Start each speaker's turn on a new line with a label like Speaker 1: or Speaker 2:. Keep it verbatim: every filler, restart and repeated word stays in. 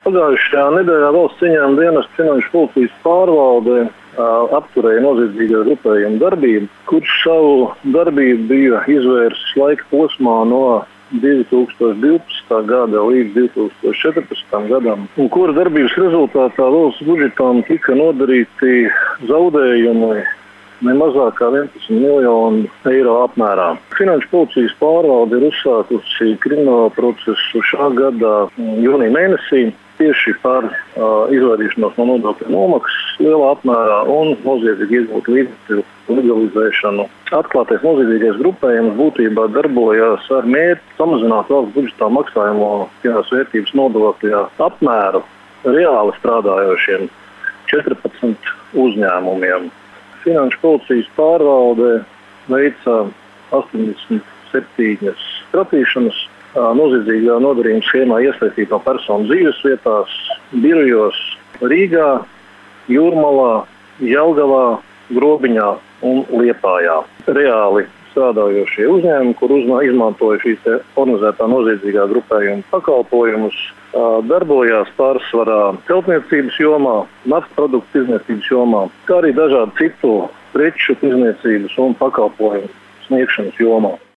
Speaker 1: Pagājušajā nedēļā Valsts ieņēmuma dienesta finanšu policijas pārvalde apturēja noziedzīgo grupējumu darbību, kurš savu darbību bija izvērsis laika posmā no divi tūkstoši divpadsmitā gada līdz divi tūkstoši četrpadsmitajam gadam, un kura darbības rezultātā valsts budžetam tika nodarīti zaudējumi ne mazāk kā vienpadsmit miljonu eiro apmērā. Finanšu policijas pārvalde ir uzsākusi kriminālu procesu šā gada jūnija mēnesī tieši par uh, izvairīšanos no nodokļu nomaksas lielā apmērā un noziedzīgi iegūtu līdzekļu legalizēšanu. Atklātais noziedzīgais grupējums būtībā darbojās ar mērķi samazināt valsts budžetā maksājamo finanses vērtības nodokļa apmēru reāli strādājošiem četrpadsmit uzņēmumiem. Finanšu policijas pārvalde veica astoņdesmit septiņas skratīšanas noziedzīgā nodarījuma schēmā iesaistīto personu dzīvesvietās, birojos Rīgā, Jūrmalā, Jelgavā, Grobiņā un Liepājā. Reāli strādājošie uzņēmumi, kur izmantoja šīs organizētā noziedzīgā grupējuma pakalpojumus, darbojās pārsvarā celtniecības jomā, naftas produktu tirdzniecības jomā, kā arī dažādu citu preču tirdzniecības un pakalpojumu sniegšanas jomā.